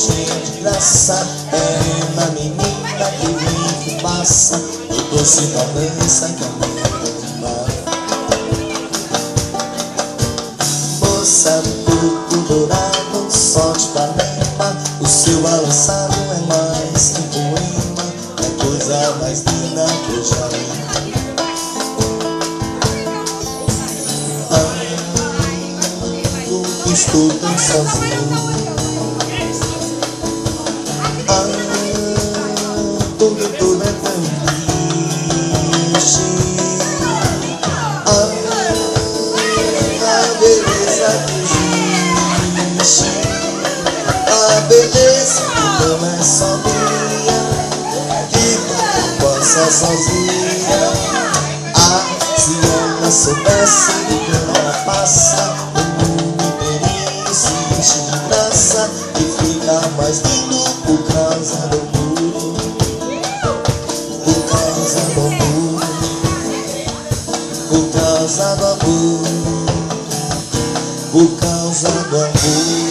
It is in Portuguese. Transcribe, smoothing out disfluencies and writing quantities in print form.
cheia de graça. É uma menina que vem que passa, o doce da dança que a minha alma. Moça do corpo dourado, sol de Ipanema, o seu balançado é mais que um poema, é coisa mais linda que eu já vi. Estou tão sozinho. Tudo é tão triste. A beleza que existe, a beleza que não é só minha, que não passa sozinha. Se ela soubesse que ela passa, e fica mais lindo por causa do amor, por causa do amor, por causa do amor, por causa do amor.